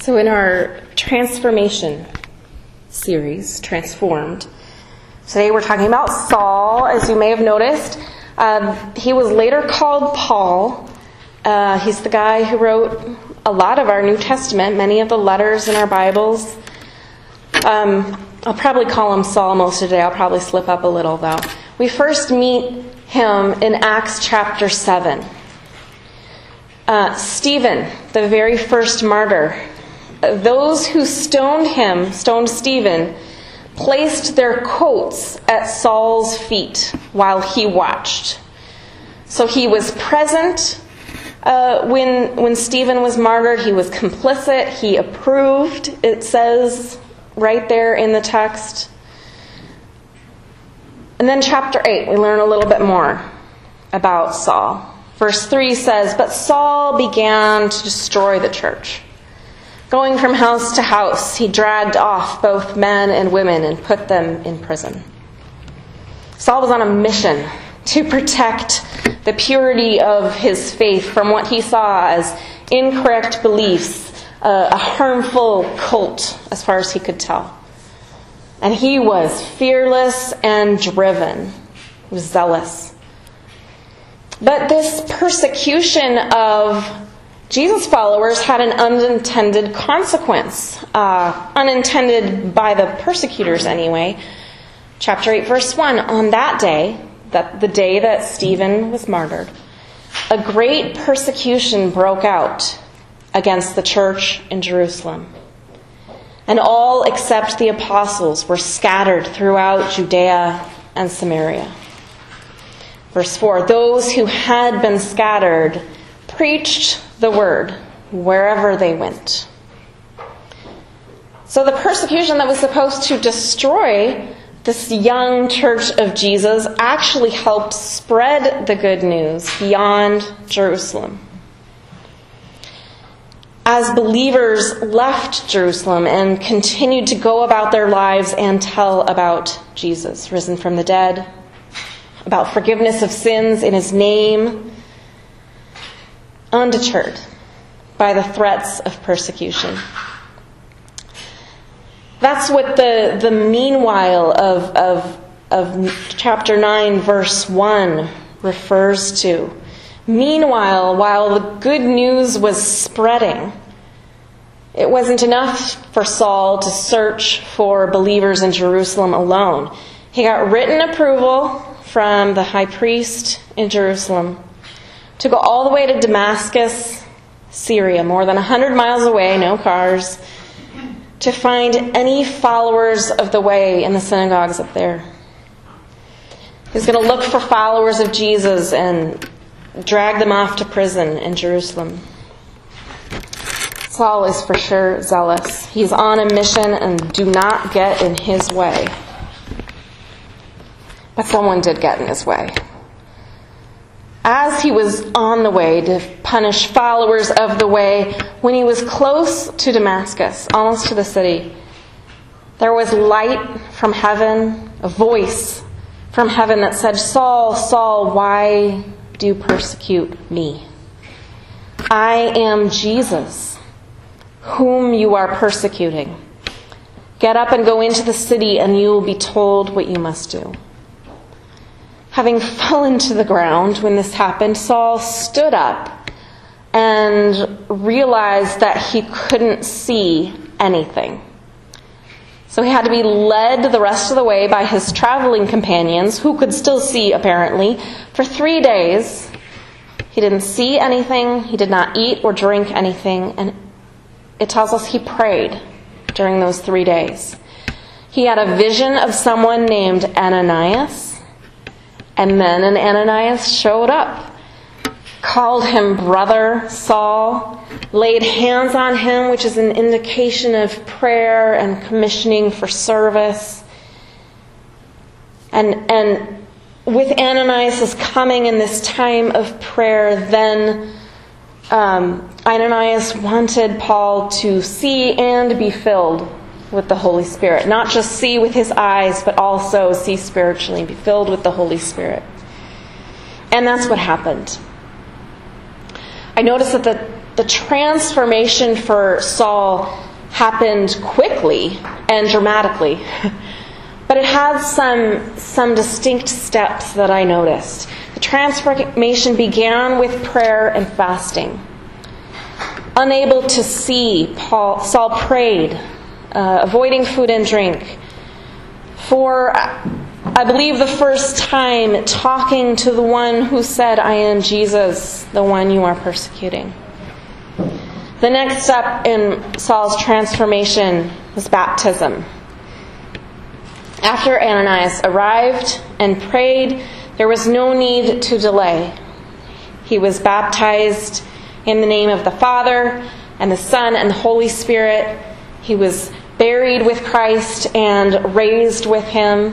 So in our transformation series, Transformed, today we're talking about Saul. As you may have noticed, he was later called Paul. He's the guy who wrote a lot of our New Testament, many of the letters in our Bibles. I'll probably call him Saul most of the day. I'll probably slip up a little, though. We first meet him in Acts chapter 7. Stephen, the very first martyr, those who stoned Stephen, placed their coats at Saul's feet while he watched. So he was present when Stephen was martyred. He was complicit. He approved, it says right there in the text. And then chapter 8, we learn a little bit more about Saul. Verse 3 says, "But Saul began to destroy the church. Going from house to house, he dragged off both men and women and put them in prison." Saul was on a mission to protect the purity of his faith from what he saw as incorrect beliefs, a harmful cult, as far as he could tell. And he was fearless and driven. He was zealous. But this persecution of Jesus' followers had an unintended consequence. Unintended by the persecutors anyway. Chapter 8, verse 1. "On that day," the day that Stephen was martyred, "a great persecution broke out against the church in Jerusalem. And all except the apostles were scattered throughout Judea and Samaria." Verse 4, "Those who had been scattered preached the word wherever they went." So the persecution that was supposed to destroy this young church of Jesus actually helped spread the good news beyond Jerusalem. As believers left Jerusalem and continued to go about their lives and tell about Jesus, risen from the dead, about forgiveness of sins in his name, undeterred by the threats of persecution. That's what the meanwhile of chapter 9, verse 1 refers to. Meanwhile, while the good news was spreading, it wasn't enough for Saul to search for believers in Jerusalem alone. He got written approval from the high priest in Jerusalem to go all the way to Damascus, Syria, more than 100 miles away, no cars, to find any followers of the way in the synagogues up there. He's going to look for followers of Jesus and drag them off to prison in Jerusalem. Saul is for sure zealous. He's on a mission, and do not get in his way. But someone did get in his way. As he was on the way to punish followers of the way, when he was close to Damascus, almost to the city, there was light from heaven, a voice from heaven that said, "Saul, Saul, why do you persecute me? I am Jesus, whom you are persecuting. Get up and go into the city, and you will be told what you must do." Having fallen to the ground when this happened, Saul stood up and realized that he couldn't see anything. So he had to be led the rest of the way by his traveling companions, who could still see, apparently. For 3 days, he didn't see anything, he did not eat or drink anything, and it tells us he prayed during those 3 days. He had a vision of someone named Ananias, and then an Ananias showed up, called him Brother Saul, laid hands on him, which is an indication of prayer and commissioning for service. And with Ananias' coming in this time of prayer, then Ananias wanted Paul to see and be filled with the Holy Spirit. Not just see with his eyes, but also see spiritually, be filled with the Holy Spirit. And that's what happened. I noticed that the transformation for Saul happened quickly and dramatically. But it had some distinct steps that I noticed. The transformation began with prayer and fasting. Unable to see, Saul prayed, avoiding food and drink. For, I believe, the first time talking to the one who said, "I am Jesus, the one you are persecuting." The next step in Saul's transformation was baptism. After Ananias arrived and prayed, there was no need to delay. He was baptized in the name of the Father and the Son and the Holy Spirit. He was buried with Christ and raised with Him.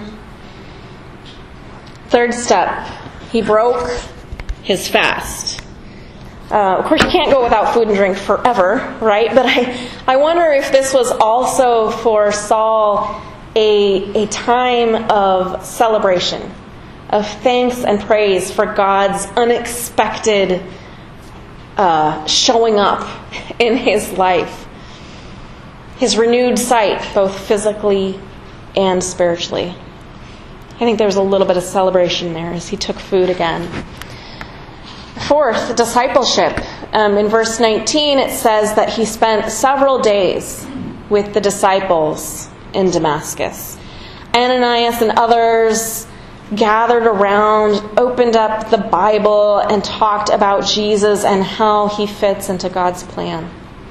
Third step, he broke his fast. Of course, you can't go without food and drink forever, right? But I wonder if this was also for Saul a time of celebration, of thanks and praise for God's unexpected showing up in his life. His renewed sight, both physically and spiritually. I think there was a little bit of celebration there as he took food again. Fourth, discipleship. In verse 19 it says that he spent several days with the disciples in Damascus. Ananias and others gathered around, opened up the Bible, and talked about Jesus and how he fits into God's plan.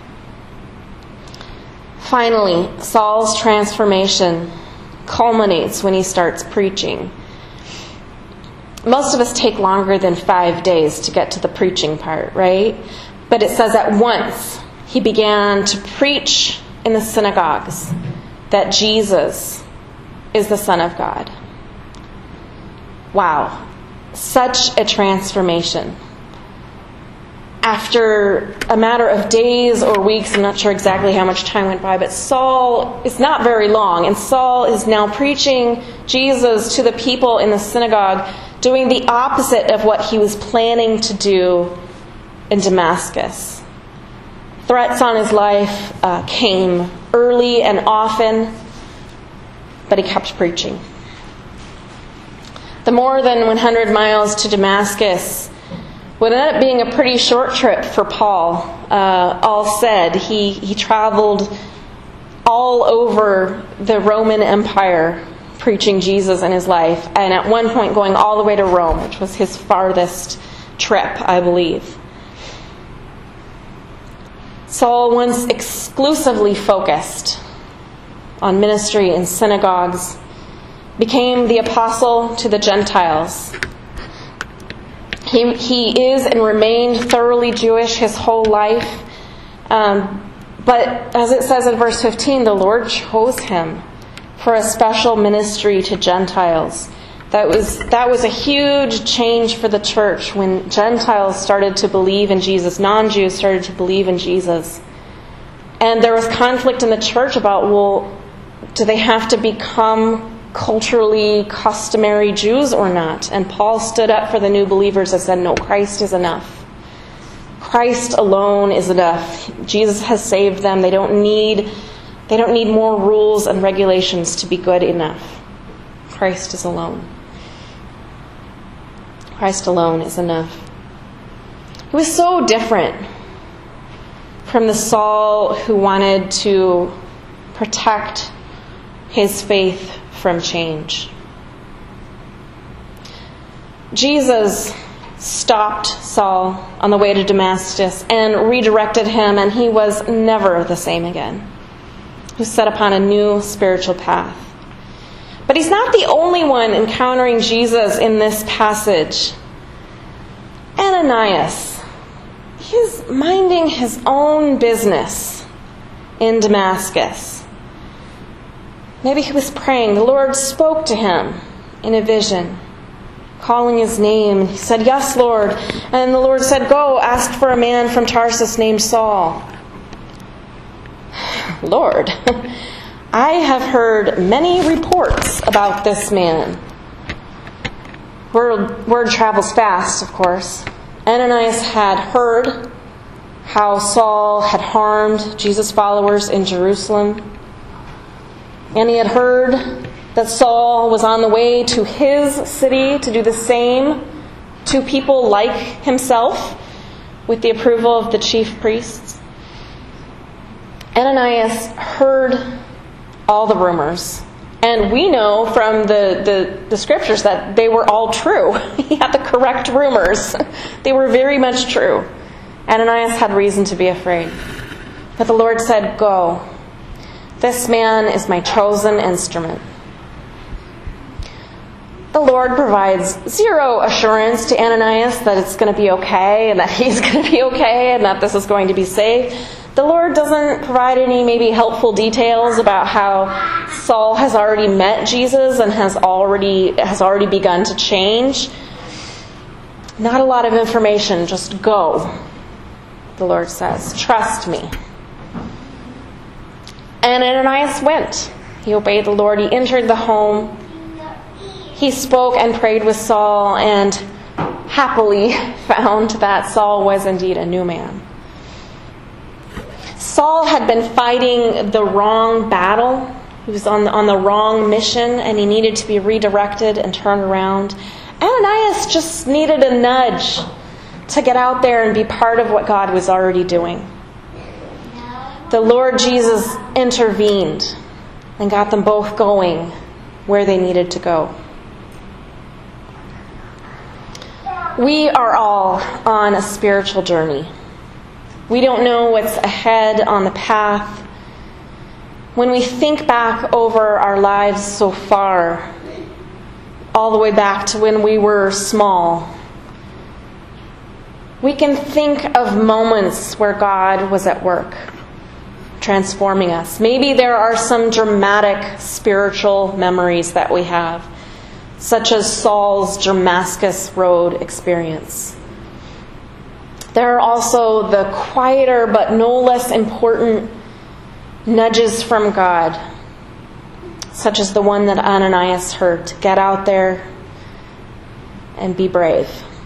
Finally, Saul's transformation culminates when he starts preaching. Most of us take longer than 5 days to get to the preaching part, right? But it says at once he began to preach in the synagogues that Jesus is the Son of God. Wow, such a transformation. After a matter of days or weeks, I'm not sure exactly how much time went by, but Saul, it's not very long, and Saul is now preaching Jesus to the people in the synagogue, doing the opposite of what he was planning to do in Damascus. Threats on his life came early and often, but he kept preaching. The more than 100 miles to Damascus would end up being a pretty short trip for Paul. All said, he traveled all over the Roman Empire preaching Jesus in his life, and at one point going all the way to Rome, which was his farthest trip, I believe. Saul, once exclusively focused on ministry in synagogues, became the apostle to the Gentiles. He is and remained thoroughly Jewish his whole life. But as it says in verse 15, the Lord chose him for a special ministry to Gentiles. That was a huge change for the church when Gentiles started to believe in Jesus. Non-Jews started to believe in Jesus. And there was conflict in the church about, well, do they have to become culturally customary Jews or not? And Paul stood up for the new believers and said, no, Christ is enough. Christ alone is enough. Jesus has saved them. They don't need more rules and regulations to be good enough. Christ is alone. Christ alone is enough. It was so different from the Saul who wanted to protect his faith from change. Jesus stopped Saul on the way to Damascus and redirected him, and he was never the same again. He was set upon a new spiritual path. But he's not the only one encountering Jesus in this passage. Ananias, he's minding his own business in Damascus. Maybe he was praying. The Lord spoke to him in a vision, calling his name. He said, "Yes, Lord." And the Lord said, "Go, ask for a man from Tarsus named Saul." Lord, I have heard many reports about this man. Word travels fast, of course. Ananias had heard how Saul had harmed Jesus' followers in Jerusalem. And he had heard that Saul was on the way to his city to do the same to people like himself with the approval of the chief priests. Ananias heard all the rumors. And we know from the scriptures that they were all true. He had the correct rumors. They were very much true. Ananias had reason to be afraid. But the Lord said, "Go. This man is my chosen instrument." The Lord provides zero assurance to Ananias that it's going to be okay and that he's going to be okay and that this is going to be safe. The Lord doesn't provide any maybe helpful details about how Saul has already met Jesus and has already begun to change. Not a lot of information, just go, the Lord says. Trust me. And Ananias went. He obeyed the Lord. He entered the home. He spoke and prayed with Saul and happily found that Saul was indeed a new man. Saul had been fighting the wrong battle. He was on the wrong mission, and he needed to be redirected and turned around. Ananias just needed a nudge to get out there and be part of what God was already doing. The Lord Jesus intervened and got them both going where they needed to go. We are all on a spiritual journey. We don't know what's ahead on the path. When we think back over our lives so far, all the way back to when we were small, we can think of moments where God was at work, transforming us. Maybe there are some dramatic spiritual memories that we have, such as Saul's Damascus Road experience. There are also the quieter but no less important nudges from God, such as the one that Ananias heard, to get out there and be brave.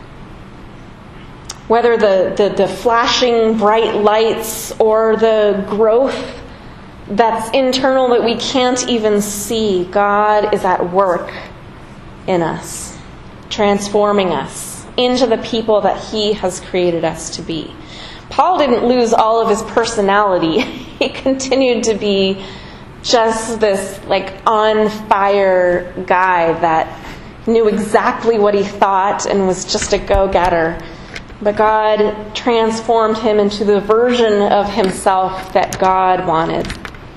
Whether the flashing bright lights or the growth that's internal that we can't even see, God is at work in us, transforming us into the people that He has created us to be. Paul didn't lose all of his personality. He continued to be just this on fire guy that knew exactly what he thought and was just a go-getter. But God transformed him into the version of himself that God wanted.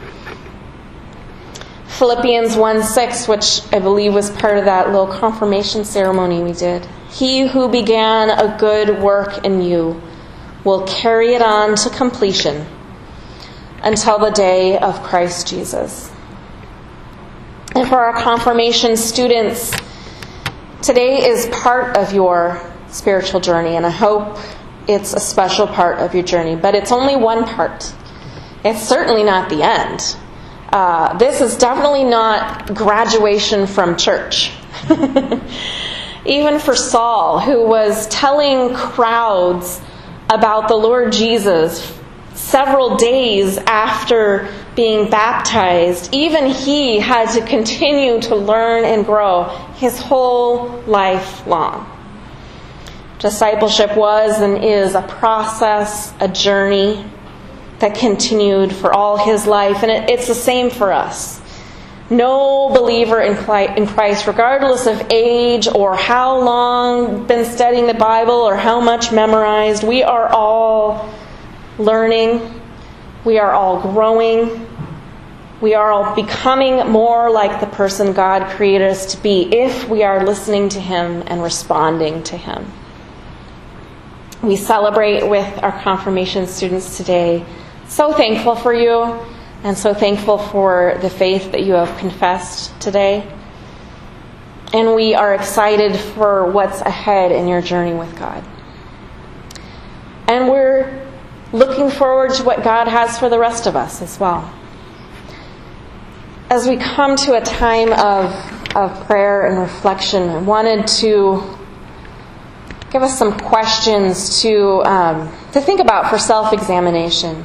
Philippians 1:6, which I believe was part of that little confirmation ceremony we did. He who began a good work in you will carry it on to completion until the day of Christ Jesus. And for our confirmation students, today is part of your spiritual journey, and I hope it's a special part of your journey, but it's only one part. It's certainly not the end. This is definitely not graduation from church. Even for Saul, who was telling crowds about the Lord Jesus several days after being baptized, even he had to continue to learn and grow his whole life long. Discipleship was and is a process, a journey that continued for all his life, and it's the same for us. No believer in Christ, regardless of age or how long been studying the Bible or how much memorized, we are all learning. We are all growing. We are all becoming more like the person God created us to be if we are listening to Him and responding to Him. We celebrate with our confirmation students today. So thankful for you. And so thankful for the faith that you have confessed today. And we are excited for what's ahead in your journey with God. And we're looking forward to what God has for the rest of us as well. As we come to a time of prayer and reflection, I wanted to give us some questions to think about for self-examination.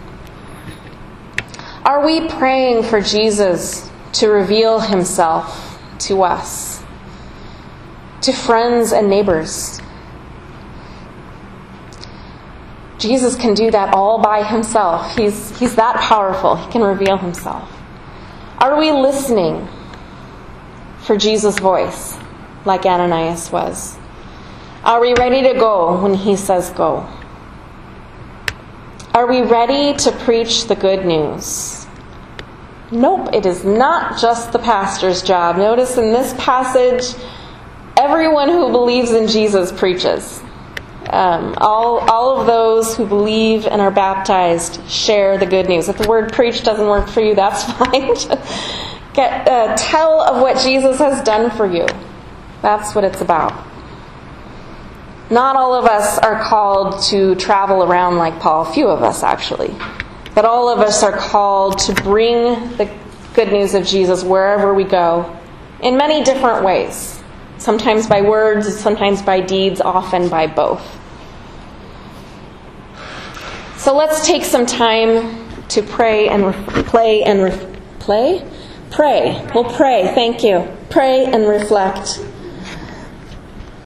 Are we praying for Jesus to reveal himself to us, to friends and neighbors? Jesus can do that all by himself. He's that powerful. He can reveal himself. Are we listening for Jesus' voice, like Ananias was? Are we ready to go when he says go? Are we ready to preach the good news? Nope, it is not just the pastor's job. Notice in this passage, everyone who believes in Jesus preaches. All of those who believe and are baptized share the good news. If the word preach doesn't work for you, that's fine. Tell of what Jesus has done for you. That's what it's about. Not all of us are called to travel around like Paul. Few of us, actually. But all of us are called to bring the good news of Jesus wherever we go in many different ways. Sometimes by words, sometimes by deeds, often by both. So let's take some time to pray and pray. We'll pray. Thank you. Pray and reflect.